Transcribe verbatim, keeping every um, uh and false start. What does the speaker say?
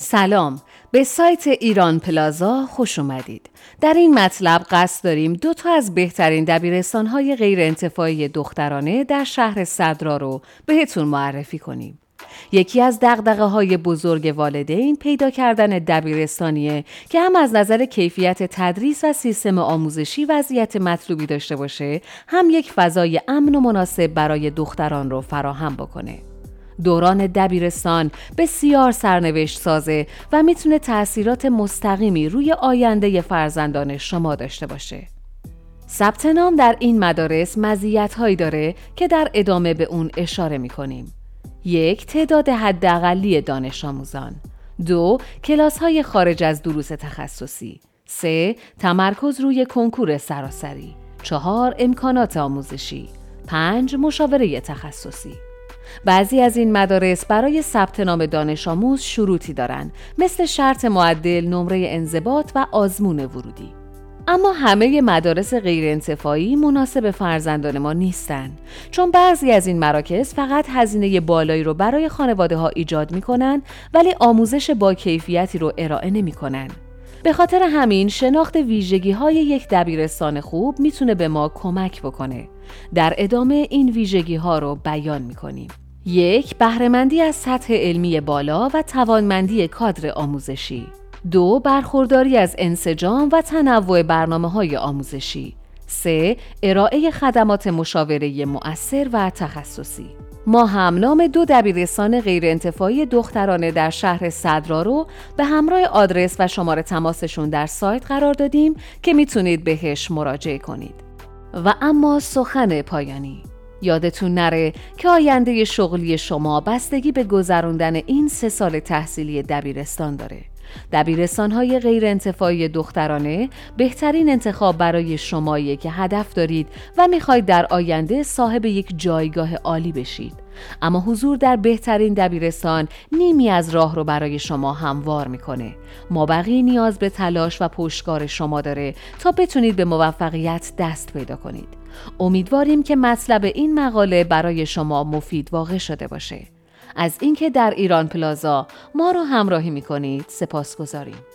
سلام، به سایت ایران پلازا خوش اومدید. در این مطلب قصد داریم دو تا از بهترین دبیرستان‌های غیر انتفاعی دخترانه در شهر صدرا رو بهتون معرفی کنیم. یکی از دغدغه‌های بزرگ والدین پیدا کردن دبیرستانیه که هم از نظر کیفیت تدریس و سیستم آموزشی وضعیت مطلوبی داشته باشه، هم یک فضای امن و مناسب برای دختران رو فراهم بکنه. دوران دبیرستان بسیار سرنوشت سازه و میتونه تأثیرات مستقیمی روی آینده فرزندان شما داشته باشه. ثبت نام در این مدارس مزیت‌هایی داره که در ادامه به اون اشاره می‌کنیم. یک، تعداد حداقلی دانش آموزان. دو، کلاس‌های خارج از دروس تخصصی. سه، تمرکز روی کنکور سراسری. چهار، امکانات آموزشی. پنج، مشاوره تخصصی. بعضی از این مدارس برای ثبت نام دانش آموز شروطی دارن، مثل شرط معدل، نمره انضباط و آزمون ورودی. اما همه مدارس غیر انتفاعی مناسب فرزندان ما نیستن، چون بعضی از این مراکز فقط هزینه بالایی رو برای خانواده ها ایجاد میکنن ولی آموزش با کیفیتی رو ارائه نمیکنن. به خاطر همین شناخت ویژگی های یک دبیرستان خوب میتونه به ما کمک بکنه. در ادامه این ویژگی ها رو بیان میکنیم. یک، بهره‌مندی از سطح علمی بالا و توانمندی کادر آموزشی. دو، برخورداری از انسجام و تنوع برنامه‌های آموزشی. سه، ارائه خدمات مشاوره مؤثر و تخصصی. ما هم نام دو دبیرستان غیر انتفاعی دخترانه در شهر صدرا رو به همراه آدرس و شماره تماسشون در سایت قرار دادیم که میتونید بهش مراجعه کنید. و اما سخن پایانی. یادتون نره که آینده شغلی شما بستگی به گذراندن این سه سال تحصیلی دبیرستان داره. دبیرستان‌های غیر انتفاعی دخترانه بهترین انتخاب برای شماییه که هدف دارید و میخواید در آینده صاحب یک جایگاه عالی بشید. اما حضور در بهترین دبیرستان نیمی از راه رو برای شما هموار میکنه. مابقی نیاز به تلاش و پشتکار شما داره تا بتونید به موفقیت دست پیدا کنید. امیدواریم که مطلب این مقاله برای شما مفید واقع شده باشه. از اینکه در ایران پلازا ما رو همراهی میکنید سپاسگزاریم.